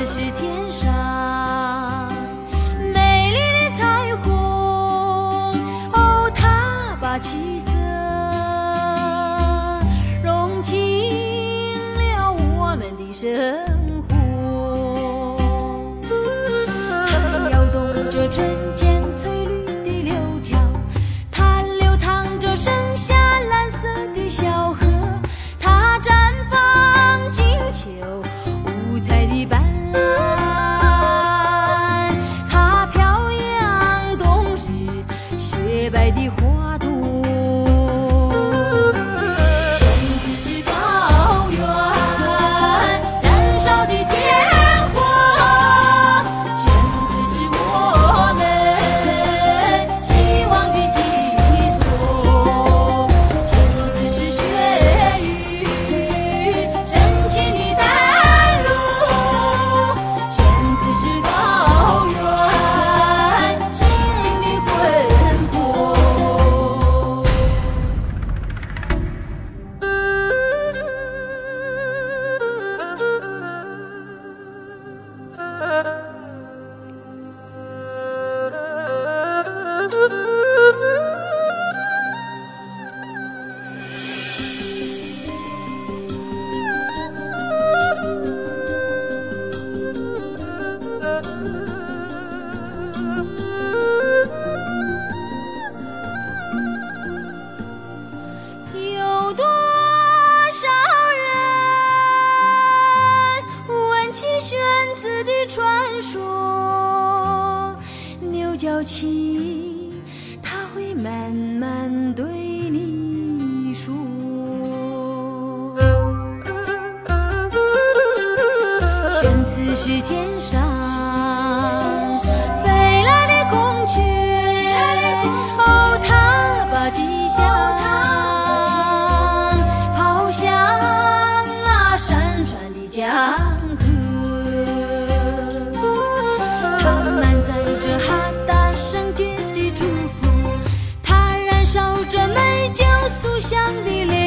此是天上美丽的彩虹，哦，它把气色融进了我们的生活，它摇动着春天翠绿的柳条，它流淌着盛夏蓝色的小河，它绽放金秋五彩的斑斓，它飘扬冬日雪白的花朵。选自是高原燃烧的天火，选自是我们希望的寄托，选自是雪雨深情的带路，选自是高原心灵的魂魄。有多少人闻起玄子的传说，牛叫起他会慢慢对你说，玄子是天上飞来的孔雀，哦，它把吉祥抛向那山川的江河，它满载着哈达圣洁的祝福，它燃烧着美酒酥香的烈